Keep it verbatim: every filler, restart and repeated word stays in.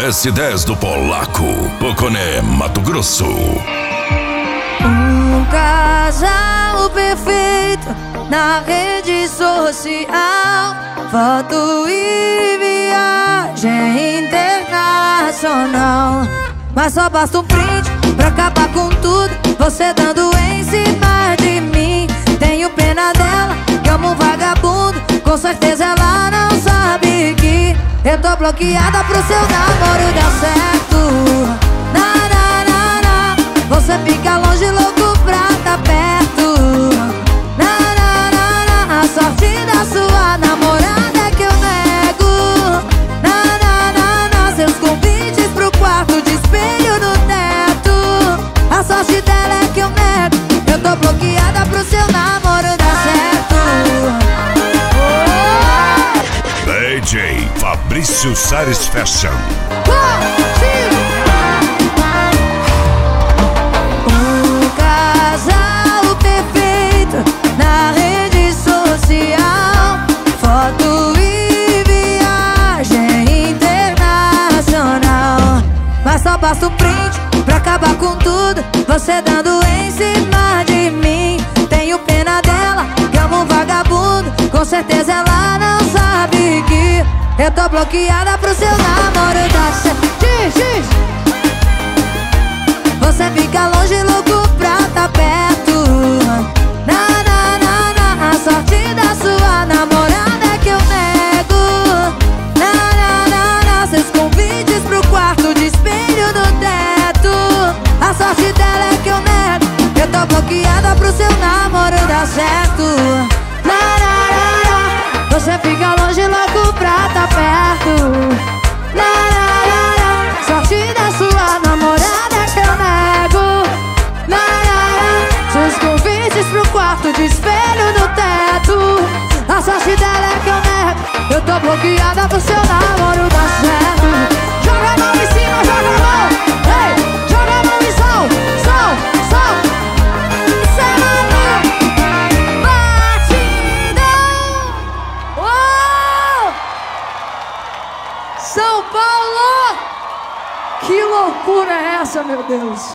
S dez do Polaco, Poconé, Mato Grosso. Um casal perfeito na rede social, foto e viagem internacional. Mas só basta um print pra acabar com tudo, você dando em cima de mim. Tenho pena dela, que amo um vagabundo, com certeza ela não sabe que eu tô bloqueada pro seu namoro dar certo. Na, na, na, na. Você fica longe, louco pra tá perto. Na, na, na, na. A sorte da sua namorada é que eu nego. Na, na, na, na. Seus convites pro quarto de espelho no teto. A sorte dela é que eu nego. Eu tô bloqueada pro seu namoro dar certo. D J Fabrício Sares Fashion. Um casal perfeito na rede social, foto e viagem internacional. Mas só basta um print pra acabar com tudo, você dando em cima de mim. Tenho pena dela, que amo um vagabundo, com certeza ela não sabe que eu tô bloqueada pro seu namoro dar certo. X, X. Você fica longe, louco pra tá perto. Na, na, na, na. A sorte da sua namorada é que eu nego. Na, na, na, na. Seus convites pro quarto de espelho no teto. A sorte dela é que eu nego. Eu tô bloqueada pro seu namoro dar certo. Na, na, na, na. Você fica longe, louco pra tá perto. Na, na, na, na. Sorte da sua namorada é que eu nego. Na, na, na. Seus convites pro quarto de espelho no teto. A sorte dela é que eu nego. Eu tô bloqueada pro seu namoro dar certo. Joga a mão em cima, joga a mão. Ei, joga a mão e sol, sol, sol. São Paulo! Que loucura é essa, meu Deus?